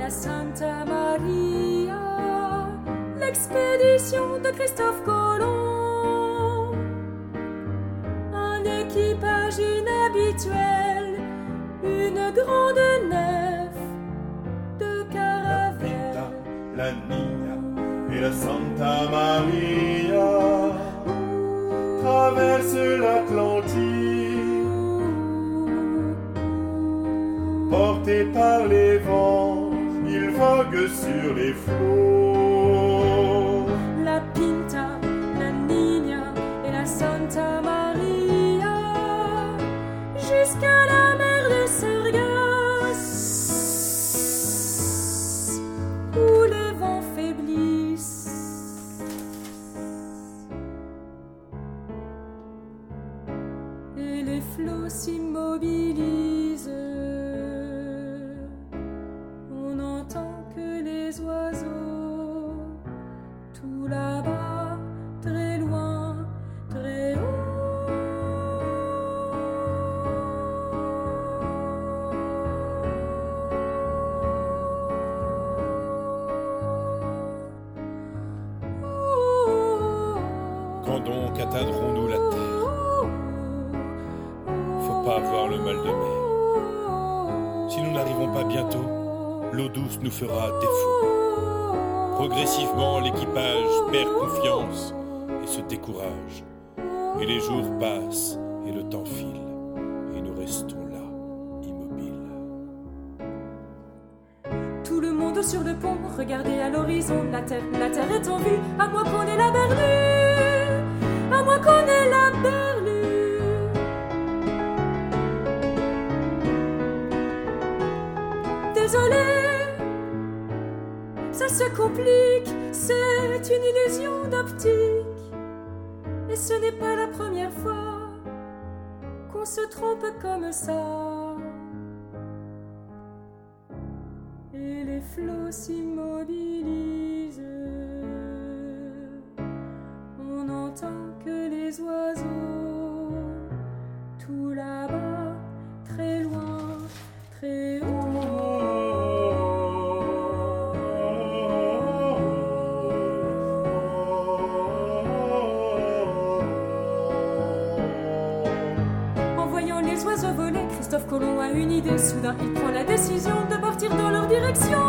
la Santa Maria, l'expédition de Christophe Colomb, un équipage inhabituel, une grande nef de caravelle. La Niña et la Santa Maria traversent l'Atlantique, portés par les vents, ils voguent sur les flots. La Pinta, la Niña et la Santa Maria, jusqu'à la mer de Sargasse, où les vents faiblissent. Et les flots s'immobilisent. On n'entend que les oiseaux, tout là-bas, très loin, très haut. Quand donc atteindrons-nous la terre? Faut pas avoir le mal de mer. Si nous n'arrivons pas bientôt, l'eau douce nous fera défaut. Progressivement, l'équipage perd confiance et se décourage. Et les jours passent et le temps file. Et nous restons là, immobiles. Tout le monde sur le pont, regardez à l'horizon, la terre est en vue, à moins qu'on ait la berlue, à moins qu'on ait la berlue. Désolé, ça se complique, c'est une illusion d'optique. Et ce n'est pas la première fois qu'on se trompe comme ça. Et les flots s'immobilisent. On n'entend que les oiseaux, tout là-bas, très loin, très haut. Christophe Colomb a une idée, soudain il prend la décision de partir dans leur direction.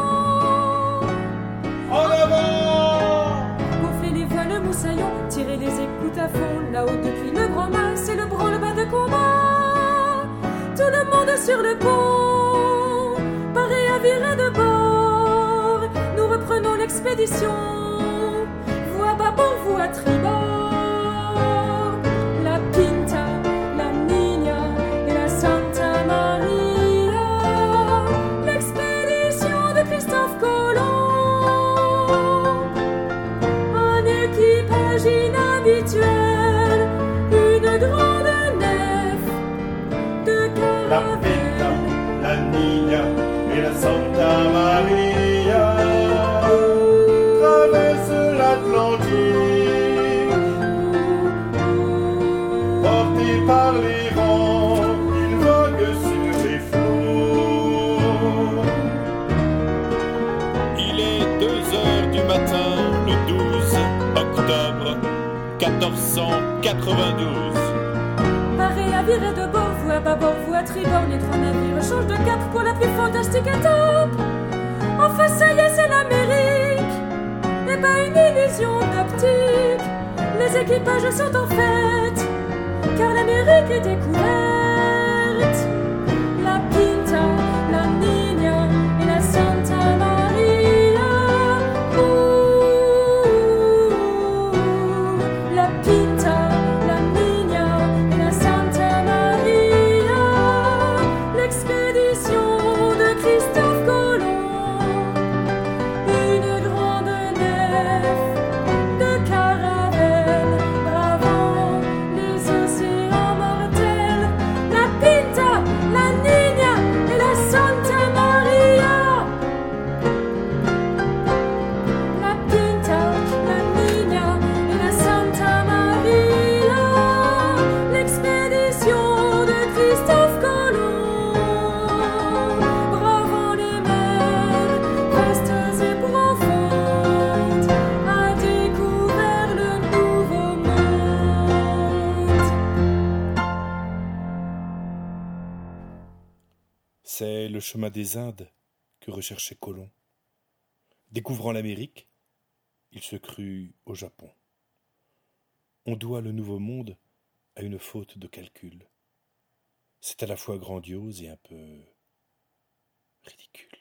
En avant! Gonfler les voiles moussaillons, tirer les écoutes à fond, là-haut depuis le grand mât, c'est le branle-bas de combat. Tout le monde sur le pont, paré à virer de bord. Nous reprenons l'expédition, vous à bâbord, vous à tribord. La Pinta, la Niña et la Santa Maria, l'expédition de Christophe Colomb, un équipage inhabituel, une grande nef de La caravelle. Pinta, la Niña et la Santa Maria traversent l'Atlantique, portés par les vents, ils voguent sur les flots. Il est 2h du matin, le 12 octobre 1492. Paré à virer de bord, vous à bâbord, vous à tribord, les trois navires changent de cap pour la plus fantastique étape. Enfin ça y est, c'est l'Amérique, et pas une illusion d'optique. Les équipages sont en fête, car l'Amérique est découverte. La Pinta, la Niña et la Santa Maria, la Pinta, la Niña et la Santa Maria, l'expédition de Christophe Colomb, une grande nef de caravelle bravant les océans mortels. C'est le chemin des Indes que recherchait Colomb. Découvrant l'Amérique, il se crut au Japon. On doit le nouveau monde à une faute de calcul. C'est à la fois grandiose et un peu ridicule.